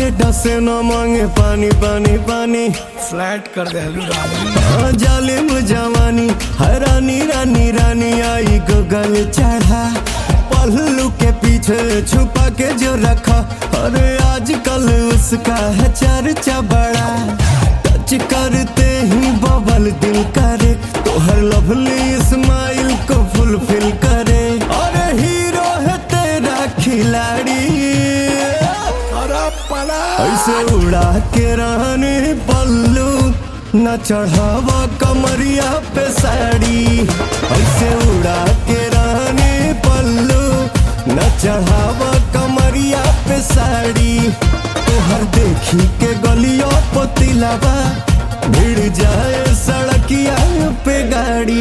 डसे न मांगे पानी पानी पानी, फ्लैट कर दे रानी। जालिम जवानी है रानी रानी रानी आई गगल चढ़ा, पल्लू के पीछे छुपा के जो रखा, अरे आजकल उसका है चर्चा बड़ा। टच करते ही बबल दिल करे, तो हर लवली स्माइल को फुलफिल करे। अरे हीरो है तेरा खिलाड़ी, ऐसे उड़ा के रानी पल्लू न चढ़ावा कमरिया पे साड़ी। ऐसे उड़ा के रानी पल्लू न चढ़ावा कमरिया पे साड़ी। तोहर देखी के गलियों पतिलावा, भिड़ जाए सड़किया पे गाड़ी।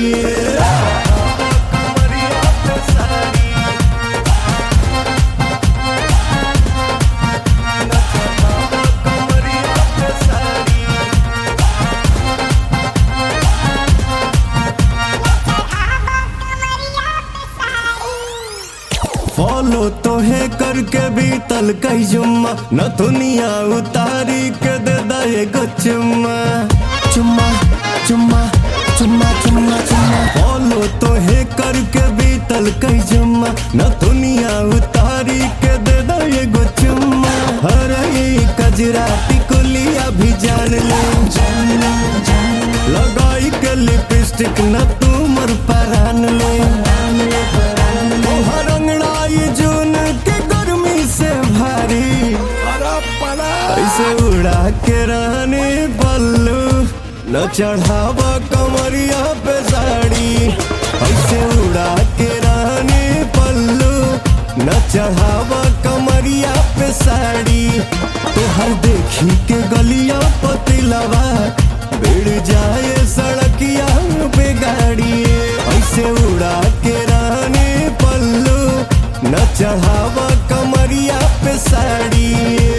फॉलो तो है करके भी तल कई जुम्मा, न दुनिया उतारी के दे दे गो चुम्मा चुम्मा चुम्मा चुम्मा चुम्मा चुम्मा। फॉलो तो है करके भी तल कई जुम्मा, न दुनिया उतारी के दे दे गो चुम्मा। अरे कजरा टिकुलिया भी जान ले, लगाई के लिपस्टिक न तू मर परान ले। जून के गर्मी से भारी, ऐसे उड़ा के रानी पल्लू न चढ़ावा कमरिया पे साड़ी। ऐसे उड़ा के रानी पल्लू न चढ़ावा कमरिया पे साड़ी। तो हर देखी के गलिया पतिलवा, भिड़ जाए सड़किया पे गाड़ी। ऐसे उड़ा के रानी पल्लू न चढ़ावा कमरिया पे साड़ी।